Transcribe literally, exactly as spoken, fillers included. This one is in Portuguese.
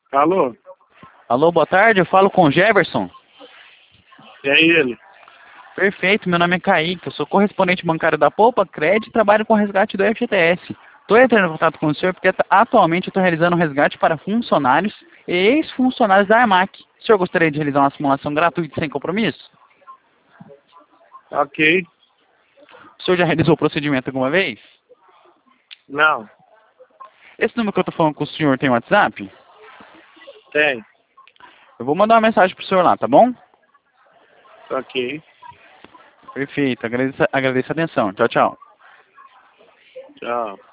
Alô? Alô, boa tarde, eu falo com o Jefferson. É ele. Perfeito, meu nome é Kaique, eu sou correspondente bancário da Poupa Cred e trabalho com resgate do F G T S. Estou entrando em contato com o senhor porque atualmente eu estou realizando um resgate para funcionários e ex-funcionários da Armac. O senhor gostaria de realizar uma simulação gratuita e sem compromisso? Ok. O senhor já realizou o procedimento alguma vez? Não, Esse número que eu estou falando com o senhor tem WhatsApp? tem. Eu vou mandar uma mensagem para o senhor lá, tá bom? Ok. Perfeito, agradeço, agradeço a atenção. Tchau, tchau. Tchau.